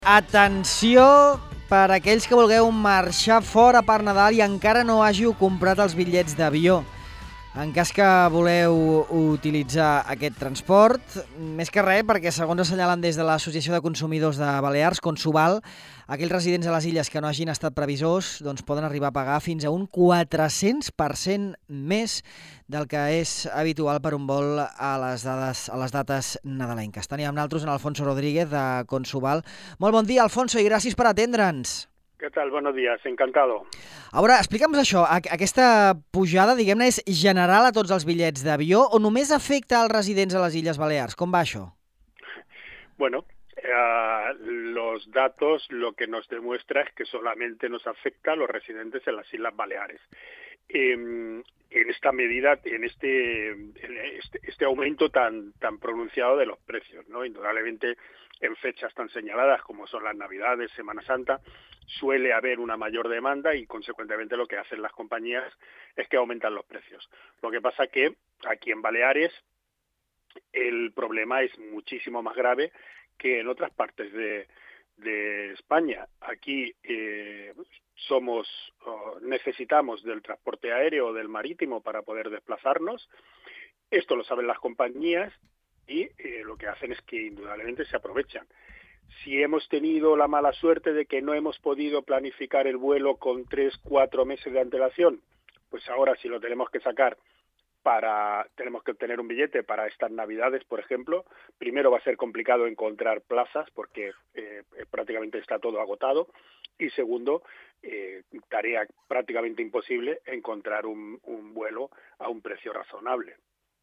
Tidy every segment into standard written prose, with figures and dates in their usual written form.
Atenció per a aquells que vulgueu marxar fora per Nadal i encara no hàgiu comprat els bitllets d'avió. En cas que voleu utilitzar aquest transport, més que res, perquè segons assenyalen des de l'Associació de Consumidors de Balears, Consuval, aquells residents a les illes que no hagin estat previsors poden arribar a pagar fins a un 400% més del que és habitual per un vol a les dates nadalenques. Tenim amb nosaltres en Alfonso Rodríguez de Consuval. Molt bon dia, Alfonso, i gràcies per atendre'ns. ¿Qué tal? Buenos días, encantado. A veure, explica'ns això. Aquesta pujada, diguem-ne, és general a tots els bitllets d'avió o només afecta als residents a les Illes Balears? Com va això? Bueno, los datos lo que nos demuestra es que solamente nos afecta a los residentes en las Islas Baleares. En esta medida, en este aumento tan pronunciado de los precios, ¿no? Indudablemente en fechas tan señaladas como son las Navidades, Semana Santa, suele haber una mayor demanda y consecuentemente lo que hacen las compañías es que aumentan los precios. Lo que pasa que aquí en Baleares el problema es muchísimo más grave que en otras partes de España. Aquí necesitamos del transporte aéreo o del marítimo para poder desplazarnos. Esto lo saben las compañías y lo que hacen es que indudablemente se aprovechan. Si hemos tenido la mala suerte de que no hemos podido planificar el vuelo con 3-4 meses de antelación, pues ahora si lo tenemos que sacar tenemos que obtener un billete para estas Navidades, por ejemplo, primero va a ser complicado encontrar plazas porque prácticamente está todo agotado y segundo, tarea prácticamente imposible encontrar un vuelo a un precio razonable.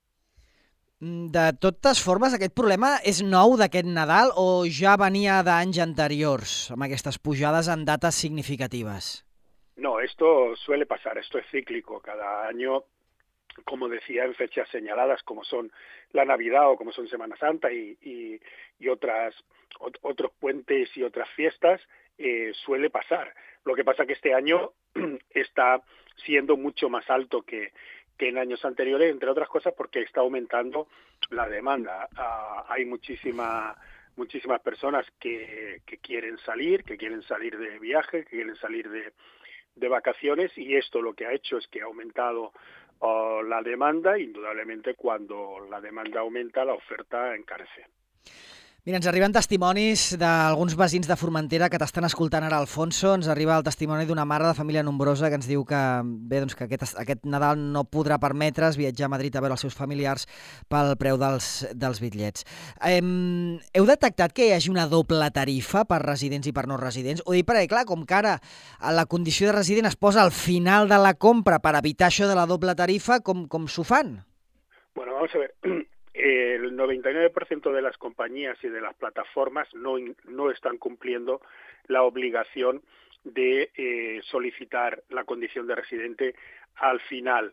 De totes formes, aquest problema és nou d'aquest Nadal o ja venia d'anys anteriors amb aquestes pujades en dates significatives? No, esto suele pasar, esto es cíclico. Cada año, como decía, en fechas señaladas como son la Navidad o como son Semana Santa y otros puentes y otras fiestas, suele pasar. Lo que pasa que este año está siendo mucho más alto que en años anteriores, entre otras cosas porque está aumentando la demanda. Hay muchísimas personas que quieren salir de viaje, que quieren salir de vacaciones y esto lo que ha hecho es que ha aumentado la demanda. Indudablemente cuando la demanda aumenta la oferta encarece. Mira, ens arriben testimonis d'alguns veïns de Formentera que t'estan escoltant ara, Alfonso. Ens arriba el testimoni d'una mare de família nombrosa que ens diu que aquest Nadal no podrà permetre's viatjar a Madrid a veure els seus familiars pel preu dels bitllets. Heu detectat que hi hagi una doble tarifa per residents i per no residents? Ho dic perquè, clar, com que ara la condició de resident es posa al final de la compra per evitar això de la doble tarifa, com s'ho fan? Bueno, vamos a ver. El 99% de las compañías y de las plataformas no están cumpliendo la obligación de solicitar la condición de residente al final.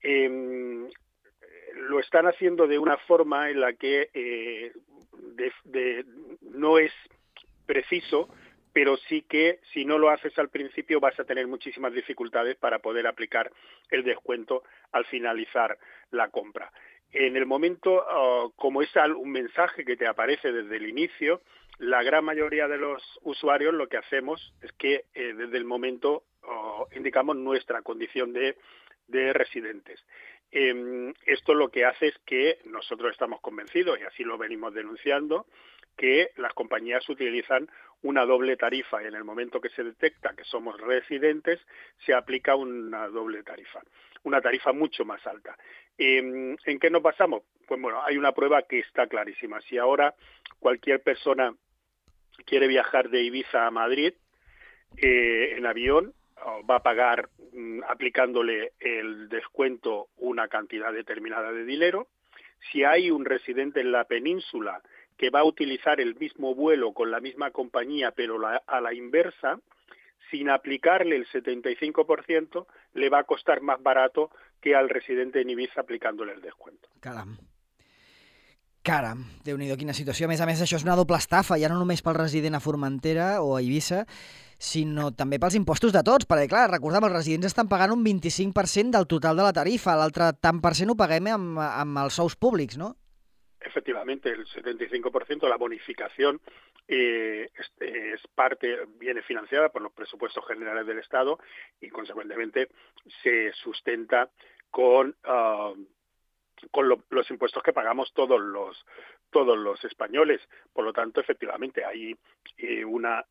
Lo están haciendo de una forma en la que no es preciso, pero sí que si no lo haces al principio vas a tener muchísimas dificultades para poder aplicar el descuento al finalizar la compra. En el momento, como es un mensaje que te aparece desde el inicio, la gran mayoría de los usuarios lo que hacemos es que desde el momento indicamos nuestra condición de residentes. Esto lo que hace es que nosotros estamos convencidos, y así lo venimos denunciando, que las compañías utilizan una doble tarifa y en el momento que se detecta que somos residentes se aplica una doble tarifa, una tarifa mucho más alta. ¿En qué nos basamos? Pues bueno, hay una prueba que está clarísima. Si ahora cualquier persona quiere viajar de Ibiza a Madrid en avión, va a pagar aplicándole el descuento una cantidad determinada de dinero. Si hay un residente en la península que va a utilizar el mismo vuelo con la misma compañía, pero a la inversa, sin aplicarle el 75%, le va a costar más barato que al residente en Ibiza aplicándole el descuento. Caram, Déu-n'hi-do, quina situació. A més, això és una doble estafa, ja no només pel resident a Formentera o a Eivissa, sinó també pels impostos de tots, perquè, clar, recordem, els residents estan pagant un 25% del total de la tarifa, l'altre tant per cent ho paguem amb els sous públics, no? Efectivamente, el 75%, la bonificación viene financiada por los presupuestos generales del Estado y, consecuentemente, se sustenta con los impuestos que pagamos todos los españoles. Por lo tanto, efectivamente, hay una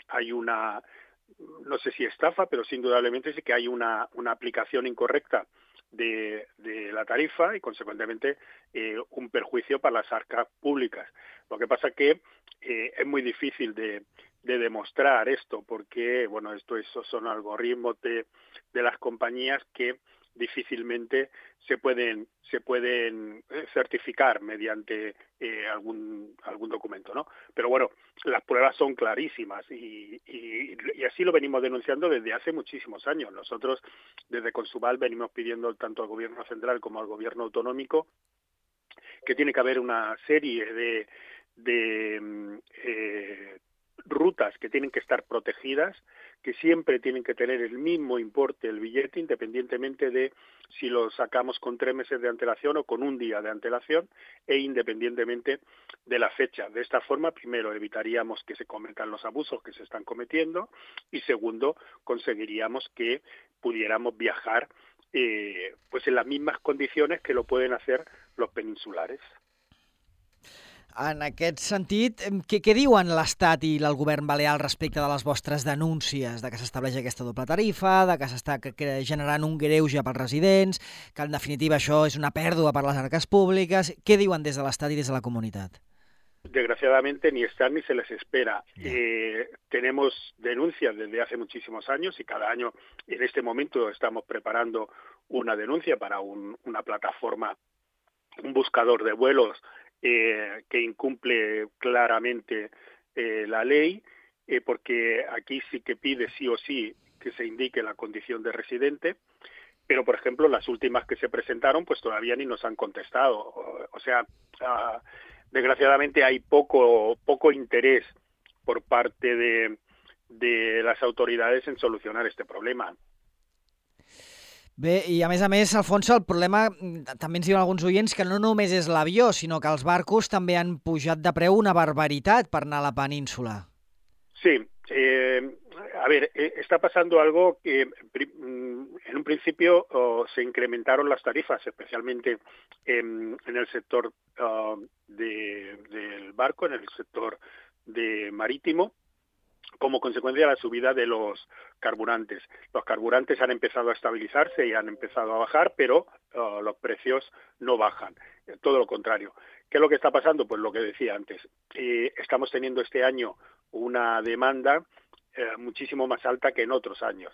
no sé si estafa, pero sí, indudablemente sí que hay una aplicación incorrecta de la tarifa y, consecuentemente, un perjuicio para las arcas públicas. Lo que pasa que es muy difícil de demostrar esto, porque bueno, esos son algoritmos de las compañías que difícilmente se pueden certificar mediante algún documento, ¿no? Pero bueno, las pruebas son clarísimas y así lo venimos denunciando desde hace muchísimos años. Nosotros desde Consuval venimos pidiendo tanto al gobierno central como al gobierno autonómico que tiene que haber una serie de rutas que tienen que estar protegidas, que siempre tienen que tener el mismo importe el billete, independientemente de si lo sacamos con 3 meses de antelación o con un día de antelación, e independientemente de la fecha. De esta forma, primero, evitaríamos que se cometan los abusos que se están cometiendo y, segundo, conseguiríamos que pudiéramos viajar pues en las mismas condiciones que lo pueden hacer los peninsulares. En aquest sentit, què diuen l'Estat i el govern balear respecte de les vostres denúncies, de que s'estableix aquesta doble tarifa, de que s'està generant un greuge pels residents, que en definitiva això és una pèrdua per les arques públiques? Què diuen des de l'Estat i des de la comunitat? Desgraciadamente ni están ni se les espera. Tenemos denuncias desde hace muchísimos años y cada año, en este momento, estamos preparando una denuncia para una plataforma, un buscador de vuelos que incumple claramente la ley, porque aquí sí que pide sí o sí que se indique la condición de residente, pero, por ejemplo, las últimas que se presentaron pues todavía ni nos han contestado. O sea, desgraciadamente hay poco interés por parte de las autoridades en solucionar este problema. Bé, i a més, Alfonso, el problema, també ens diuen alguns oients, que no només és l'avió, sinó que els barcos també han pujat de preu una barbaritat per anar a la península. Sí, a ver, está pasando algo que en un principio se incrementaron las tarifas, especialmente en el sector del barco, en el sector marítimo, como consecuencia de la subida de los carburantes. Los carburantes han empezado a estabilizarse y han empezado a bajar, pero los precios no bajan, todo lo contrario. ¿Qué es lo que está pasando? Pues lo que decía antes. Estamos teniendo este año una demanda muchísimo más alta que en otros años.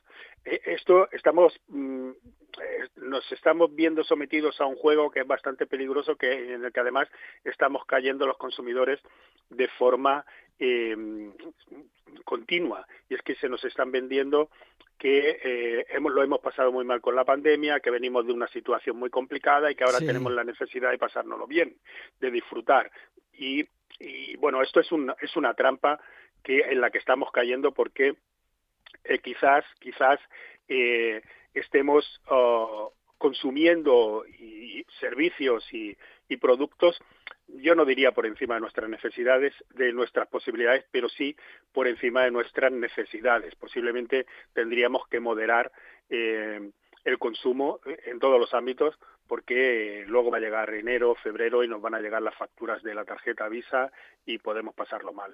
Nos estamos viendo sometidos a un juego que es bastante peligroso, en el que además estamos cayendo los consumidores de forma continua, y es que se nos están vendiendo que lo hemos pasado muy mal con la pandemia, que venimos de una situación muy complicada y que ahora tenemos la necesidad de pasárnoslo bien, de disfrutar. Y bueno, esto es una trampa en la que estamos cayendo, porque quizás estemos consumiendo servicios y productos, yo no diría por encima de nuestras necesidades, de nuestras posibilidades, pero sí por encima de nuestras necesidades. Posiblemente tendríamos que moderar el consumo en todos los ámbitos, porque luego va a llegar enero, febrero y nos van a llegar las facturas de la tarjeta Visa y podemos pasarlo mal.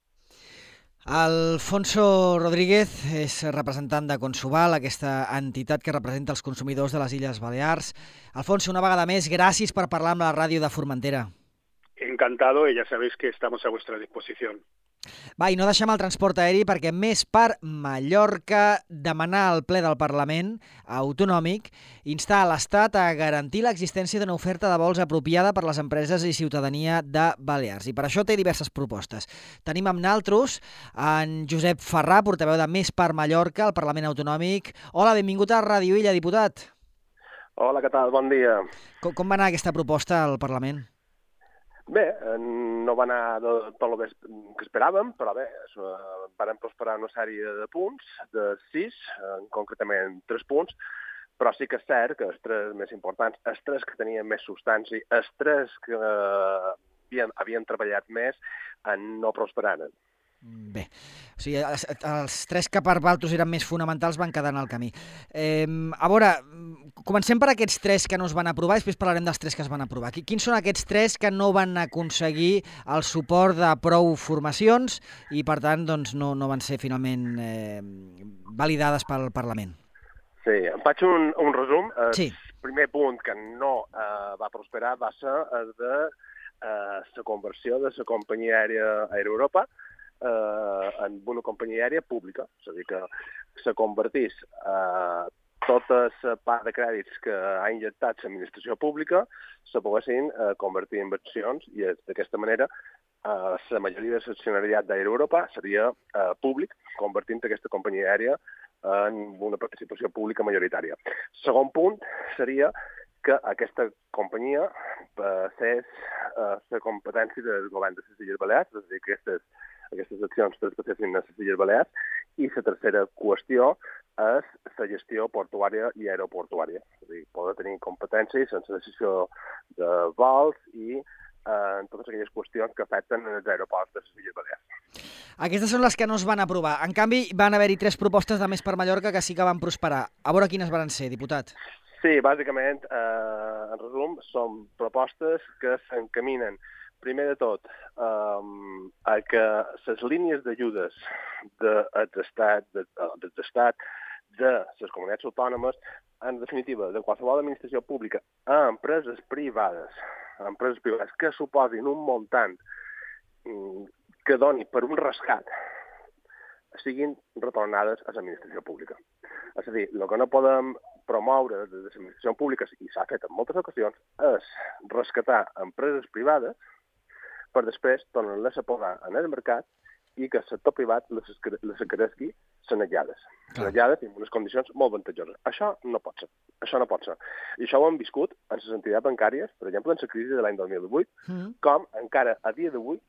Alfonso Rodríguez és representant de Consuval, aquesta entitat que representa els consumidors de les Illes Balears. Alfonso, una vegada més, gràcies per parlar amb la ràdio de Formentera. Encantado, y ya sabéis que estamos a vuestra disposición. Va, i no deixem el transport aeri, perquè Més per Mallorca demanar al ple del Parlament autonòmic instar a l'Estat a garantir l'existència d'una oferta de vols apropiada per les empreses i ciutadania de Balears. I per això té diverses propostes. Tenim amb naltros en Josep Ferrà, portaveu de Més per Mallorca, al Parlament Autonòmic. Hola, benvingut a Ràdio Illa, diputat. Hola, què tal? Bon dia. Com va anar aquesta proposta al Parlament? Bé, no va anar tot el que esperàvem, però bé, vam prosperar una sèrie de punts, de 6, concretament 3 punts, però sí que és cert que els 3 més importants, els 3 que tenien més substància, els 3 que havien treballat més, no prosperaren. Bé, o sigui, els tres que per Valtros eren més fonamentals van quedar en el camí. A veure, comencem per aquests tres que no es van aprovar i després parlarem dels tres que es van aprovar. Quins són aquests tres que no van aconseguir el suport de prou formacions i, per tant, doncs, no van ser finalment validades pel Parlament? Sí, em faig un resum. Sí. El primer punt que no va prosperar va ser el de la conversió de la companyia aèria Aeroeuropa en una companyia aèria pública. És a dir, que se convertís tota la part de crèdits que ha injectat l'administració pública se poguessin convertir en inversions i d'aquesta manera la majoria de l'accionariat d'Aeroeuropa seria públic, convertint aquesta companyia aèria en una participació pública majoritària. Segon punt seria que aquesta companyia passés la competència del govern de les Illes Balears, és a dir, aquestes accions traspassessin a les Illes Balears, i la tercera qüestió és la gestió portuària i aeroportuària. És a dir, poder tenir competències en la decisió de vols i en totes aquelles qüestions que afecten els aeroports de les Illes Balears. Aquestes són les que no es van aprovar. En canvi, van haver-hi 3 propostes de Més per Mallorca que sí que van prosperar. A veure quines van ser, diputat. Sí, bàsicament, en resum, són propostes que s'encaminen, primer de tot, a que les línies d'ajudes de l'Estat, de les comunitats autònomes, en definitiva, de qualsevol administració pública a empreses privades que suposin un muntant que doni per un rescat, siguin retornades a l'administració pública. És a dir, el que no podem promoure des de l'administració pública, i s'ha fet en moltes ocasions, és rescatar empreses privades per després tornar-les a posar en el mercat i que el sector privat les encaresqui sanejades i en unes condicions molt avantatjoses. Això no pot ser. I això ho hem viscut en les entitats bancàries, per exemple, en la crisi de l'any 2008, com encara a dia d'avui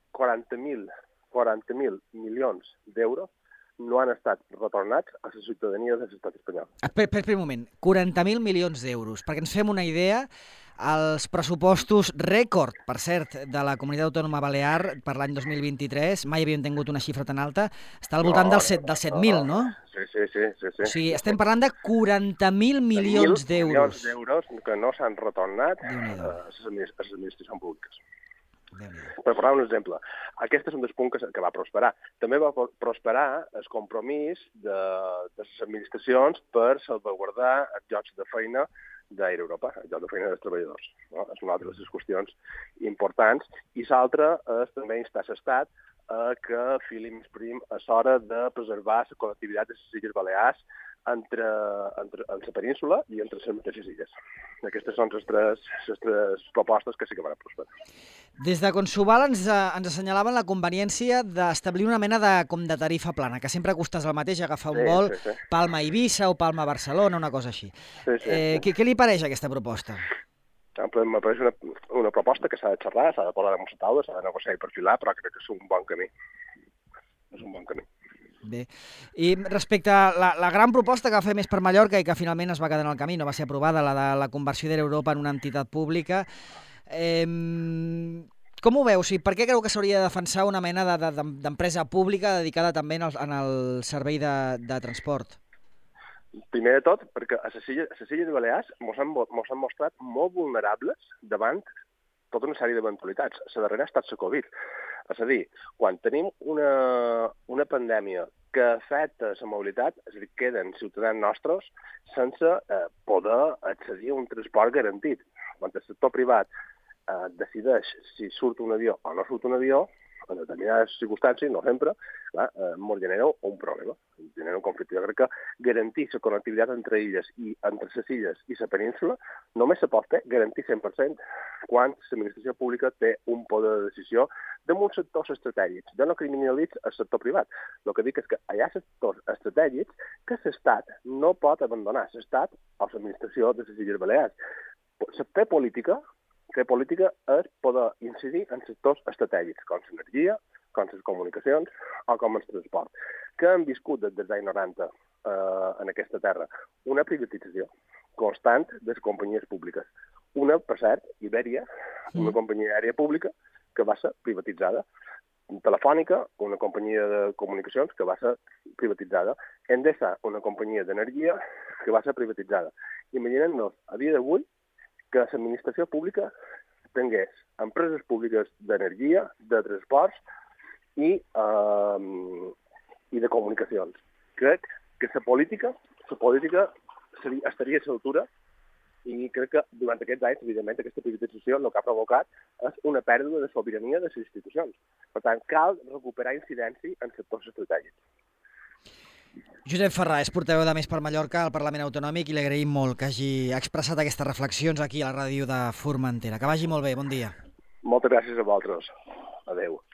40.000 milions d'euros no han estat retornats a la ciutadania de l'estat espanyol. Per un moment, 40.000 milions d'euros. Perquè ens fem una idea, els pressupostos rècord, per cert, de la Comunitat Autònoma Balear per l'any 2023, mai havien tingut una xifra tan alta, està al voltant dels 7.000, no? Sí. O sigui, estem parlant de 40.000 milions d'euros. Milions d'euros que no s'han retornat a les administracions públiques. Per posar un exemple, aquest és un dels punts que va prosperar. També va prosperar el compromís de les administracions per salvaguardar els llocs de feina d'Aeroeuropa, els llocs de feina dels treballadors. No? És una altra de les qüestions importants. I l'altra és també instar l'Estat que fili més prim a l'hora de preservar la connectivitat de les Illes Balears entre la península i entre les mateixes illes. Aquestes són les tres propostes que sí que van prosperar. Des de Consuval ens assenyalaven la conveniència d'establir una mena de tarifa plana, que sempre costés el mateix agafar un vol Palma-Eivissa o Palma-Barcelona, una cosa així. Què li pareix aquesta proposta? Em pareix una proposta que s'ha de xerrar, s'ha de posar damunt la taula, s'ha de negociar i perfilar, però crec que és un bon camí. És un bon camí. Bé. I respecte a la gran proposta que va fer Més per Mallorca i que finalment es va quedar en el camí, no va ser aprovada, la de la conversió d'Aeroeuropa en una entitat pública, com ho veus? Per què creu que s'hauria de defensar una mena d'empresa pública dedicada també en el servei de transport? Primer de tot, perquè a les Illes Balears ens han mostrat molt vulnerables davant tota una sèrie d'eventualitats. La darrera ha estat la Covid. És a dir, quan tenim una pandèmia que afecta la mobilitat, és a dir, queden ciutadans nostres sense poder accedir a un transport garantit. Quan el sector privat decideix si surt un avió o no surt un avió, en determinades circumstàncies, no sempre, ens genera un problema, genera un conflicte. Jo crec que garantir la connectivitat entre illes i entre les illes i la península només se pot fer garantir 100% quan l'administració pública té un poder de decisió damunt sectors estratègics. Jo no criminalitzo el sector privat. El que dic és que hi ha sectors estratègics que l'Estat no pot abandonar. L'Estat o l'administració de les Illes Balears. Fer política és poder incidir en sectors estratègics, com l'energia, com les comunicacions o com el transport, que han viscut des dels anys 90 en aquesta terra una privatització constant de les companyies públiques. Una, per cert, Ibèria, una companyia aèria pública que va ser privatitzada Telefònica, una companyia de comunicacions que va ser privatitzada. Endesa, una companyia d'energia que va ser privatitzada. Imaginem-nos, a dia d'avui, que l'administració pública tingués empreses públiques d'energia, de transports i de comunicacions. Crec que la política estaria a l'altura i crec que durant aquests anys, evidentment, aquesta privatització el que ha provocat és una pèrdua de sobirania de les institucions. Per tant, cal recuperar incidència en sectors estratègics. Josep Ferrà és portaveu de Més per Mallorca al Parlament Autonòmic i li agraïm molt que hagi expressat aquestes reflexions aquí a la ràdio de Formentera. Que vagi molt bé, bon dia. Moltes gràcies a vosaltres. Adéu.